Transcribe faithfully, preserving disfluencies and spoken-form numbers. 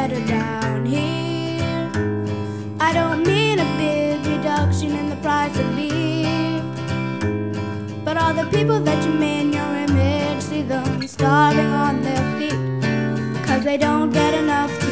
better down here. I don't mean a big reduction in the price of beer, but all the people that you made in your image, see them starving on their feet, 'cause they don't get enough to